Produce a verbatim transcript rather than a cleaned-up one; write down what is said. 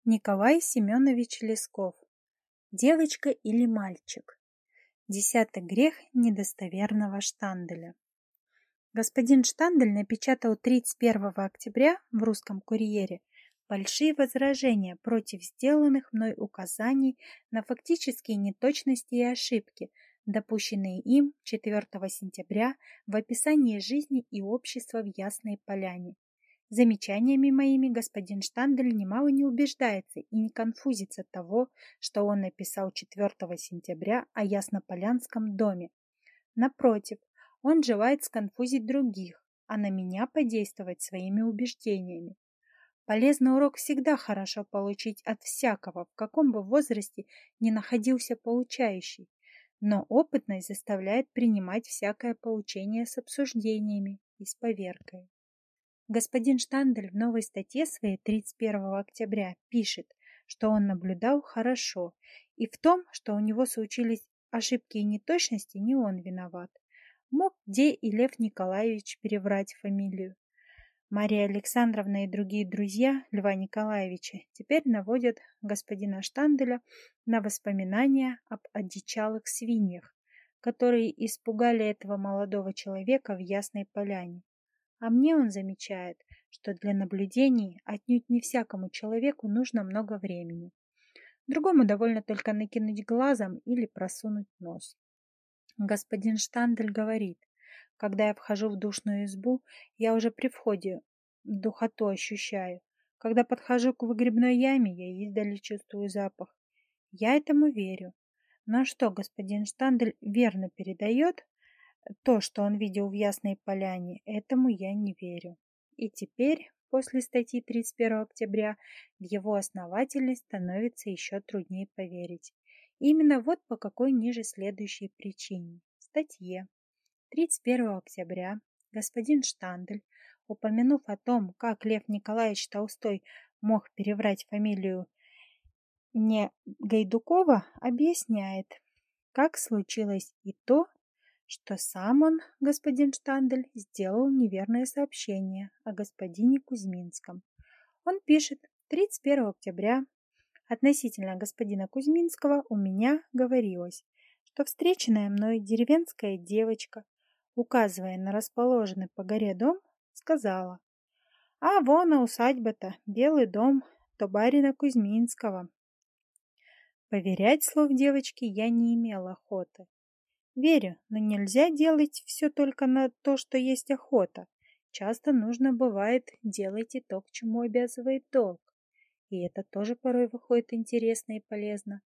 Николай Семенович Лесков. Девочка или мальчик? Десятый грех недостоверного Штанделя. Господин Штандель напечатал тридцать первого октября в «Русском курьере» большие возражения против сделанных мной указаний на фактические неточности и ошибки, допущенные им четвёртого сентября в описании жизни и общества в Ясной Поляне. Замечаниями моими господин Штандель немало не убеждается и не конфузится того, что он написал четвёртого сентября о Яснополянском доме. Напротив, он желает сконфузить других, а на меня подействовать своими убеждениями. Полезный урок всегда хорошо получить от всякого, в каком бы возрасте ни находился получающий, но опытность заставляет принимать всякое поучение с обсуждениями и с поверкой. Господин Штандель в новой статье своей тридцать первого октября пишет, что он наблюдал хорошо, и в том, что у него случились ошибки и неточности, не он виноват. Мог где и Лев Николаевич переврать фамилию. Мария Александровна и другие друзья Льва Николаевича теперь наводят господина Штанделя на воспоминания об одичалых свиньях, которые испугали этого молодого человека в Ясной Поляне. А мне он замечает, что для наблюдений отнюдь не всякому человеку нужно много времени. Другому довольно только накинуть глазом или просунуть нос. Господин Штандель говорит, когда я вхожу в душную избу, я уже при входе духоту ощущаю. Когда подхожу к выгребной яме, я издали чувствую запах. Я этому верю. Но что господин Штандель верно передает, то, что он видел в Ясной Поляне, этому я не верю. И теперь, после статьи тридцать первого октября, в его основательность становится еще труднее поверить. Именно вот по какой ниже следующей причине. В статье тридцать первого октября господин Штандель, упомянув о том, как Лев Николаевич Толстой мог переврать фамилию не Гайдукова, объясняет, как случилось и то, что сам он, господин Штандель, сделал неверное сообщение о господине Кузьминском. Он пишет: тридцать первого октября относительно господина Кузьминского у меня говорилось, что встреченная мной деревенская девочка, указывая на расположенный по горе дом, сказала: «А вон а усадьба-то, белый дом, то барина Кузьминского». Поверять слов девочки я не имела охоты. Верю, но нельзя делать все только на то, что есть охота. Часто нужно бывает делать и то, к чему обязывает долг. И это тоже порой выходит интересно и полезно.